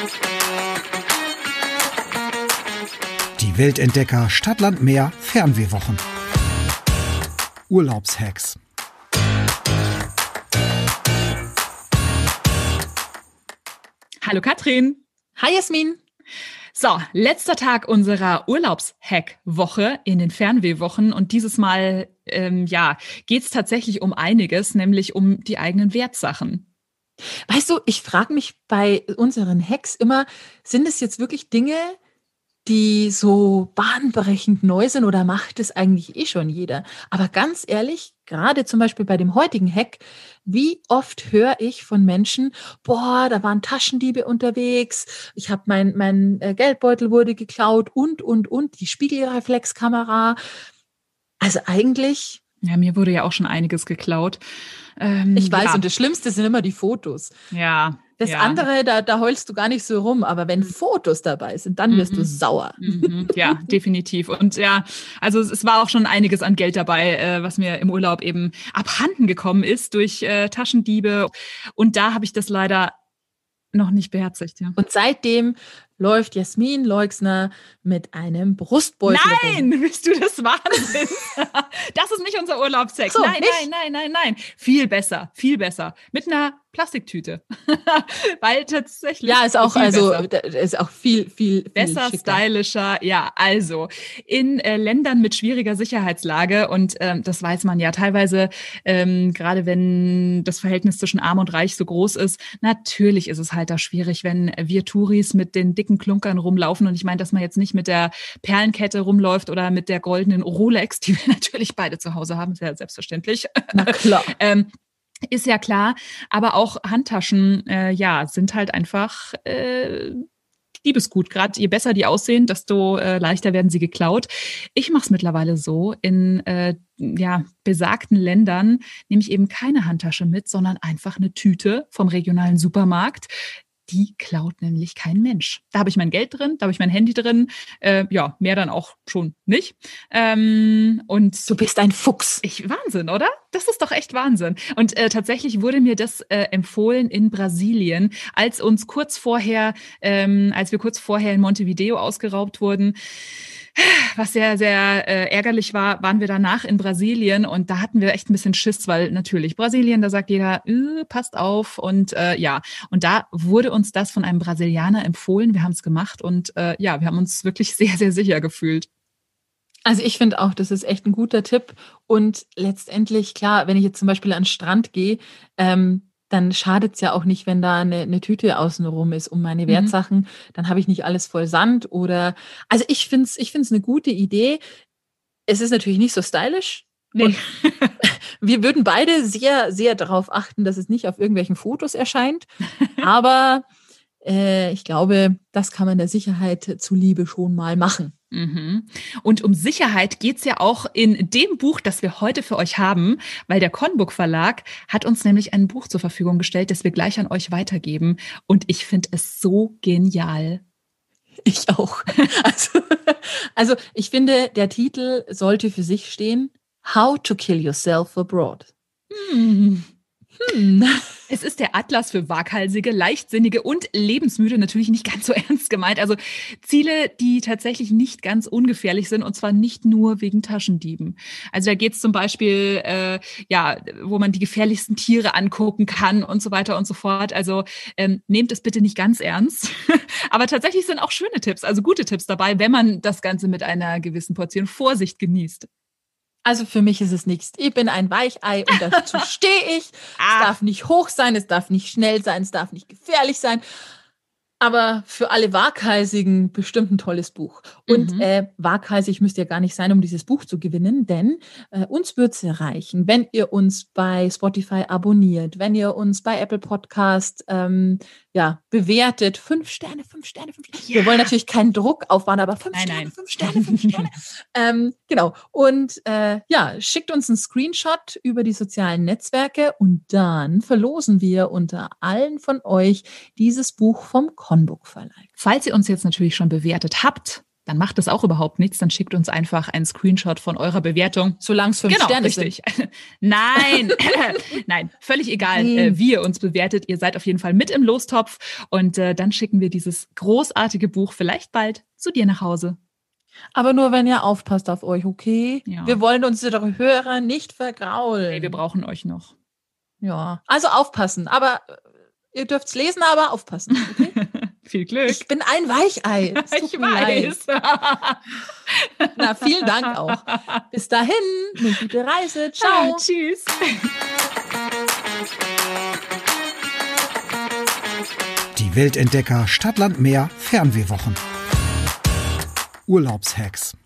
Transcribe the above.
Die Weltentdecker Stadtland Meer Fernwehwochen. Urlaubshacks. Hallo Katrin. Hi Jasmin. So, letzter Tag unserer Urlaubshack-Woche in den Fernwehwochen und dieses Mal geht es tatsächlich um einiges, nämlich um die eigenen Wertsachen. Weißt du, ich frage mich bei unseren Hacks immer, sind es jetzt wirklich Dinge, die so bahnbrechend neu sind oder macht es eigentlich eh schon jeder? Aber ganz ehrlich, gerade zum Beispiel bei dem heutigen Hack, wie oft höre ich von Menschen, boah, da waren Taschendiebe unterwegs, ich habe mein Geldbeutel wurde geklaut und, die Spiegelreflexkamera. Also eigentlich... Ja, mir wurde ja auch schon einiges geklaut. Ich weiß, und das Schlimmste sind immer die Fotos. Ja. Das andere, da heulst du gar nicht so rum, aber wenn Fotos dabei sind, dann wirst du sauer. Ja, definitiv. Und ja, also es war auch schon einiges an Geld dabei, was mir im Urlaub eben abhanden gekommen ist durch Taschendiebe. Und da habe ich das leider noch nicht beherzigt. Ja. Und seitdem läuft Jasmin Leuxner mit einem Brustbeutel Nein, rum. bist du das Wahnsinn? Das ist nicht unser Urlaubssex. So, nein. Viel besser. Mit einer Plastiktüte. Weil tatsächlich... Ja, ist auch, ist auch viel besser, schicker. Stylischer. Ja, also in Ländern mit schwieriger Sicherheitslage und das weiß man ja teilweise, gerade wenn das Verhältnis zwischen Arm und Reich so groß ist, natürlich ist es halt da schwierig, wenn wir Touris mit den dicken Klunkern rumlaufen und ich meine, dass man jetzt nicht mit der Perlenkette rumläuft oder mit der goldenen Rolex, die wir natürlich beide zu Hause haben, ist ja selbstverständlich. Na klar. Ist ja klar, aber auch Handtaschen, sind halt einfach Diebesgut. Gerade je besser die aussehen, desto leichter werden sie geklaut. Ich mache es mittlerweile so, in besagten Ländern nehme ich eben keine Handtasche mit, sondern einfach eine Tüte vom regionalen Supermarkt. Die klaut nämlich kein Mensch. Da habe ich mein Geld drin, da habe ich mein Handy drin. Mehr dann auch schon nicht. Und du bist ein Fuchs. Wahnsinn, oder? Das ist doch echt Wahnsinn. Und tatsächlich wurde mir das empfohlen in Brasilien, als wir kurz vorher in Montevideo ausgeraubt wurden. Was sehr, sehr ärgerlich war, waren wir danach in Brasilien und da hatten wir echt ein bisschen Schiss, weil natürlich Brasilien, da sagt jeder, passt auf und und da wurde uns das von einem Brasilianer empfohlen. Wir haben es gemacht und wir haben uns wirklich sehr, sehr sicher gefühlt. Also ich finde auch, das ist echt ein guter Tipp und letztendlich, klar, wenn ich jetzt zum Beispiel an den Strand gehe, dann schadet es ja auch nicht, wenn da eine Tüte außenrum ist um meine Wertsachen. Dann habe ich nicht alles voll Sand oder... Also ich find's eine gute Idee. Es ist natürlich nicht so stylisch. Nee. Und wir würden beide sehr, sehr darauf achten, dass es nicht auf irgendwelchen Fotos erscheint. Aber ich glaube, das kann man der Sicherheit zuliebe schon mal machen. Und um Sicherheit geht's ja auch in dem Buch, das wir heute für euch haben, weil der Conbook Verlag hat uns nämlich ein Buch zur Verfügung gestellt, das wir gleich an euch weitergeben. Und ich finde es so genial. Ich auch. Also ich finde, der Titel sollte für sich stehen: How to Kill Yourself Abroad. Es ist der Atlas für Waghalsige, Leichtsinnige und Lebensmüde, natürlich nicht ganz so ernst gemeint. Also Ziele, die tatsächlich nicht ganz ungefährlich sind und zwar nicht nur wegen Taschendieben. Also da geht es zum Beispiel, wo man die gefährlichsten Tiere angucken kann und so weiter und so fort. Also nehmt es bitte nicht ganz ernst. Aber tatsächlich sind auch schöne Tipps, also gute Tipps dabei, wenn man das Ganze mit einer gewissen Portion Vorsicht genießt. Also für mich ist es nichts. Ich bin ein Weichei und dazu stehe ich. Es darf nicht hoch sein, es darf nicht schnell sein, es darf nicht gefährlich sein. Aber für alle Waghalsigen bestimmt ein tolles Buch. Und waghalsig müsst ihr gar nicht sein, um dieses Buch zu gewinnen, denn uns wird es erreichen, wenn ihr uns bei Spotify abonniert, wenn ihr uns bei Apple Podcast bewertet. 5 Sterne. Ja. Wir wollen natürlich keinen Druck aufbauen, aber 5 Sterne, 5 Sterne, 5 Sterne. Genau. Und schickt uns einen Screenshot über die sozialen Netzwerke und dann verlosen wir unter allen von euch dieses Buch vom Conbook Verlag. Falls ihr uns jetzt natürlich schon bewertet habt, dann macht das auch überhaupt nichts. Dann schickt uns einfach einen Screenshot von eurer Bewertung. Solange es 5 Sterne richtig. sind. Nein, nein, völlig egal, wie ihr uns bewertet. Ihr seid auf jeden Fall mit im Lostopf und dann schicken wir dieses großartige Buch vielleicht bald zu dir nach Hause. Aber nur, wenn ihr aufpasst auf euch, okay? Ja. Wir wollen unsere Hörer nicht vergraulen. Hey, wir brauchen euch noch. Ja, also aufpassen. Aber ihr dürft's lesen, aber aufpassen, okay? Viel Glück. Ich bin ein Weichei. Es tut Ich mir leid. weiß. Na, vielen Dank auch. Bis dahin, eine gute Reise. Ciao. Tschüss. Die Weltentdecker Stadtland Meer Fernwehwochen. Urlaubshacks.